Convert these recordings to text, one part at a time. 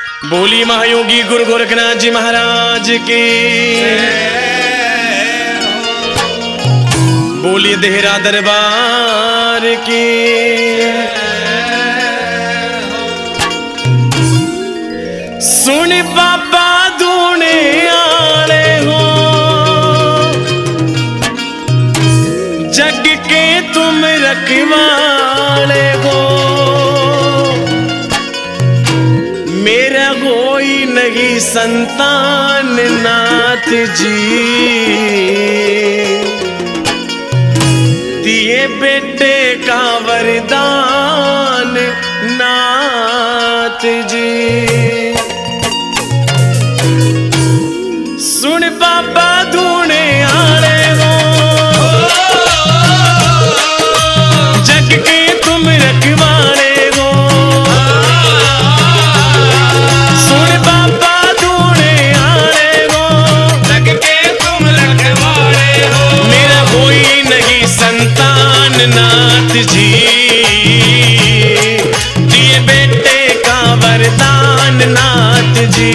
बोली महायोगी गुरु गोरखनाथ जी महाराज की। बोली देहरा दरबार की। सुन बाबा दूने आले हो, जग के तुम रखवाले हो। मेरा कोई नहीं संतान नाथ जी, दिए बेटे का वरदान नाथ जी। सुन बाबा धूने आले हो, जग के तुम रखवाले हो। सुन बाबा धूने आले हो, जग के तुम रखवाले हो। मेरा कोई नहीं संतान नाथ जी, दिए बेटे का वरदान नाथ जी।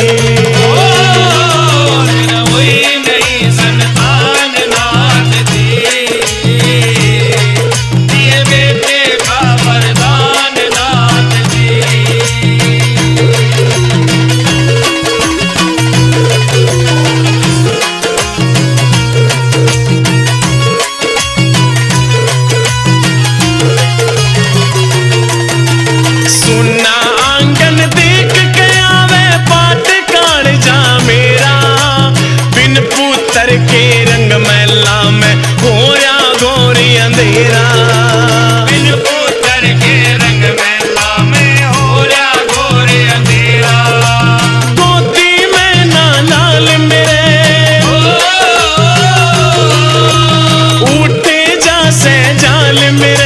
के रंग मैला में होया गोरी अंधेरा। बिन पुत्र के रंग मैला में होया गोरी अंधेरा। गोदी में ना लाल मेरे उठे जा से जाल मेरे।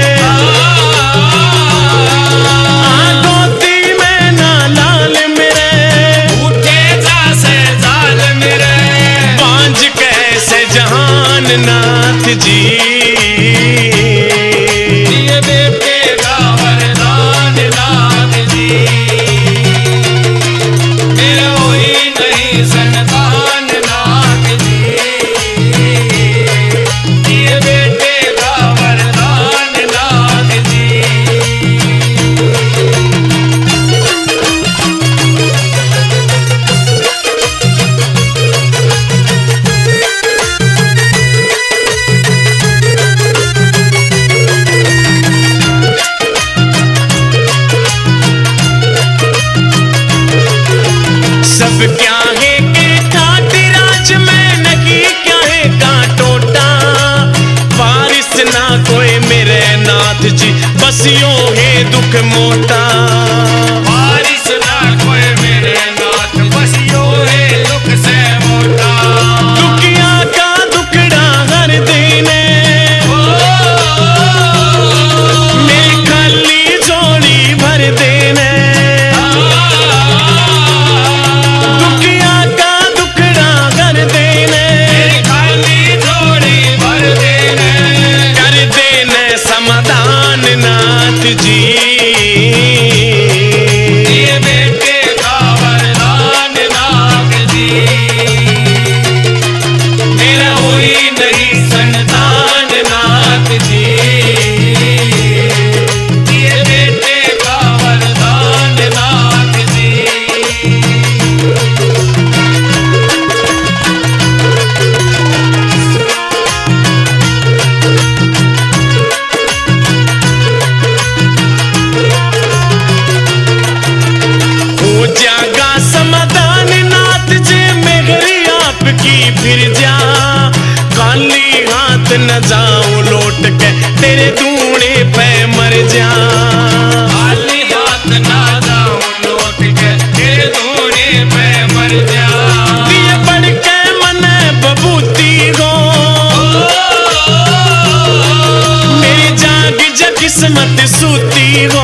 गोदी में ना लाल मेरे उठे जा से जाल मेरे। जहान नाथ जी, दिए बेटे का वरदान नाथ जी। मेरा कोई नहीं संतान नाथ जी, दिए बेटे का वरदान नाथ जी। सब क्या है के ठाट राज में, नहीं क्या है का टोटा। बारिश ना कोई मेरे नाथ जी, बस यो है दुख मोटा। बारिश ना कोई मेरे नाथ, बस यो है दुख से मोटा। दुखिया का दुखड़ा हर देने, मेरी खाली झोली भर देने। नाथ जी, दिए बेटे का वरदान नाथ जी। मेरा कोई नहीं संतान नाथ जी, दिए बेटे का वरदान नाथ जी। जागा समाधान नाथ जी, मेघरी आपकी फिर जा। खाली हाथ न जाऊं लौट के, तेरे दूने पे मर जा। खाली हाथ ना जाऊं लौट के, तेरे दूने पे मर जा। दिए बढ़ के मन बबूती हो, मेरी जाग जा किस्मत सूती हो।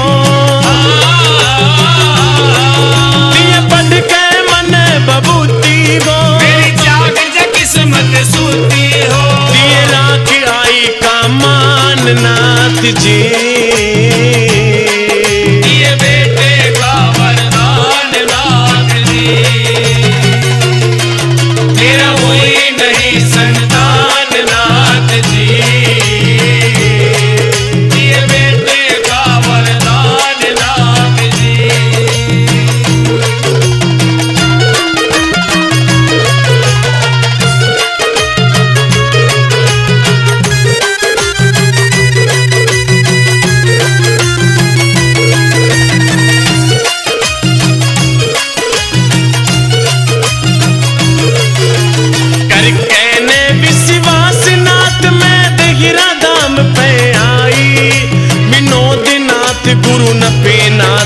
बबूती हो, मेरी जाग जा किस्मत सूती हो। दिए राख आई का मान नाथ जी, दिए बेटे का वरदान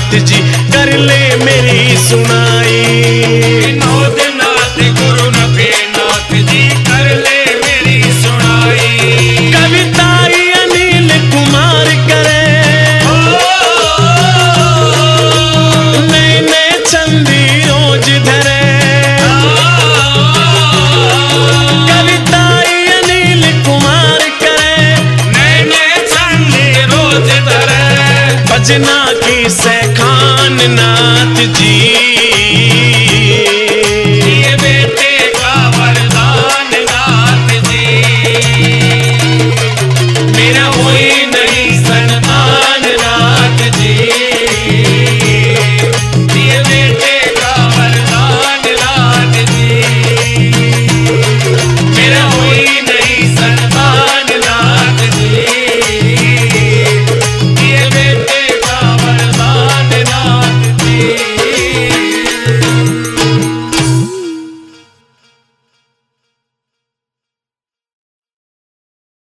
नाथ जी कर ले मेरी सुनाई। विनोद नाथ गुरु नबीनाथ जी कर ले मेरी सुनाई। कविताई अनिल कुमार करे, नए नए चंदी रोज धरे। कविताई अनिल कुमार करे, नए नए चंदी रोज धरे। भजना की सैखान नाथ जी